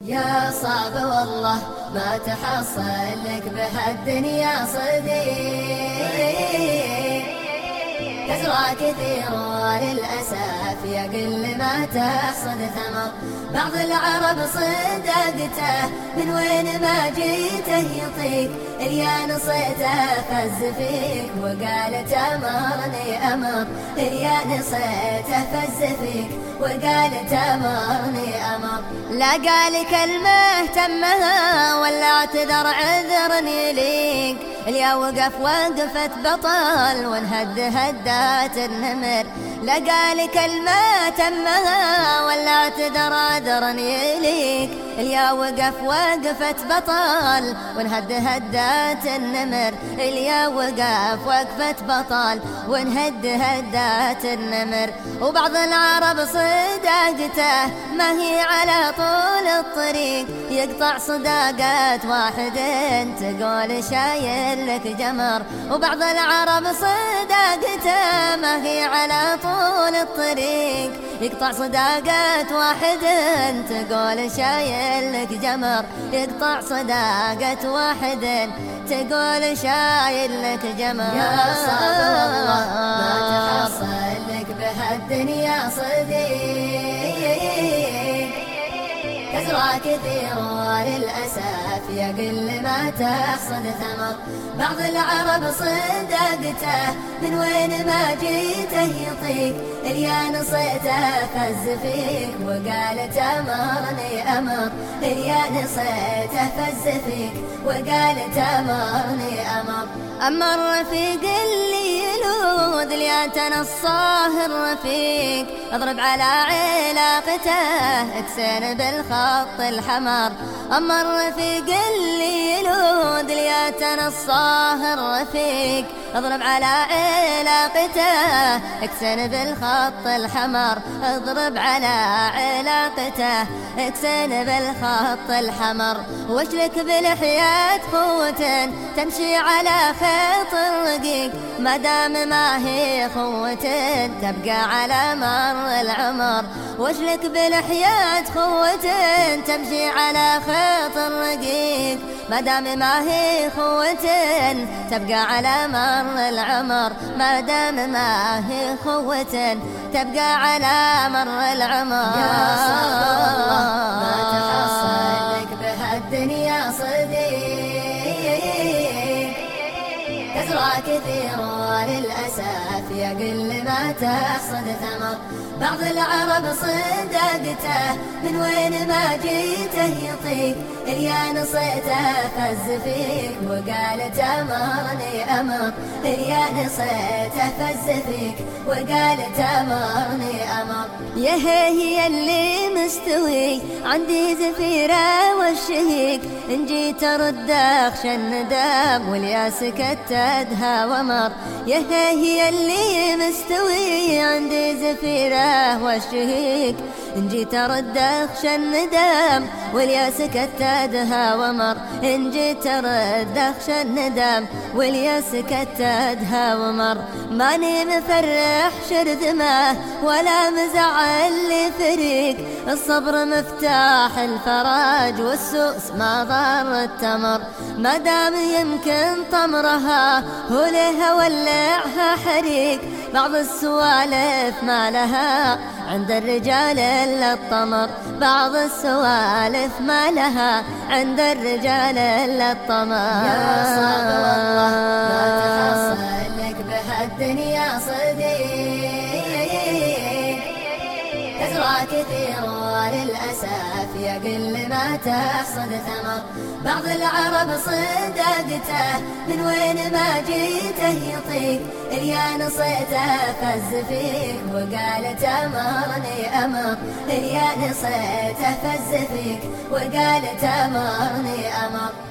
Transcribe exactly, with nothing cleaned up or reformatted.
يا صعب والله ما تحصل لك بهالدنيا صديق، تزرع كثير وللأسف يقل ما تحصد ثمر. بعض العرب صدقته من وين ما جيته يطيق، اليا نصيته فز فيك وقال تمرني أمر، اليا نصيته فز فيك وقال تمرني أمر. لا قال كلمة تمها ولا اعتذر عذر يليق، اليا وقف وقفت بطل وانهد هدات النمر. لا قال كلمة تمها ولا اعتذر عذر يليق، اليا وقف وقفت بطل وانهد هدات النمر. اليا وقف وقفت بطل وانهد هدات النمر. وبعض العرب صداقته ما هي على طول الطريق، يقطع صداقات واحد تقول شايل لك جمر. وبعض العرب صداقته ما هي على طول الطريق، يقطع صداقات واحد تقول شايل لك جمر. يقطع صداقة واحد تقول شايل لك جمر. يا صعب والله ما تحصل لك بهالدنيا صديق، تزرع كثير وللأسف يقل ما تحصد ثمر. بعض العرب صدقته من وين ما جيته يطيق، اليا نصيته فز فيك وقال تمرني أمر، اليا نصيته فز فيك وقال تمرني أمر. أما الرفيق اللي يلوذ لياتنا الصاهر رفيق، اضرب على علاقته اكسر بالخط الحمر. أما الرفيق اللي يلوذ لياتنا الصاهر رفيق، اضرب على علاقته اكسر بالخط الحمر. اضرب على علاقته اكسر بالخط الحمر. واشلك بلحيات قوة تمشي على خيط الرقيق، ما دام ما هي خوة تبقى على مر العمر. واشلك بلحيات خوة تمشي على خيط الرقيق، ما دام ما هي خوة تبقى على مر العمر. ما دام ما هي خوة تبقى على مر العمر. يا صعب والله ما تحصل لك بهالدنيا صديق، تزرع كثير وللأسف يقل ما تحصد ثمر. بعض العرب صدقته من وين ما جيته يطيق، اليا نصيته فز فيك وقال تمرني أمر، اليا نصيته فز فيك وقال تمرني أمر. يا هي اللي مستوي عندي زفيرة والشهيق، إن جيت أرد أخشى الندم واليا سكتتها ومر. يا هي اللي مستوي عندي زفيرة والشهيق، إن جيت أرد أخشى الندم واليا سكتتها ومر. إن جيت أرد أخشى الندم واليا سكتتها ومر. ماني مفرح شرذمه ولا مزعل لي فريق، الصبر مفتاح الفرج والسوس ما ضر التمر. ما دام يمكن طمرها هو لها ولعها حريق، بعض السوالف ما لها عند الرجال إلا الطمر. بعض السوالف ما لها عند الرجال إلا الطمر. يا صعب والله ما تحصل لك بهالدنيا صديق، تزرع كثير وللأسف يقل ما تحصد ثمر. بعض العرب صدقته من وين ما جيته يطيق، اليا نصيته فز فيك وقال تمرني أمر، اليا نصيته فز فيك وقال تمرني أمر.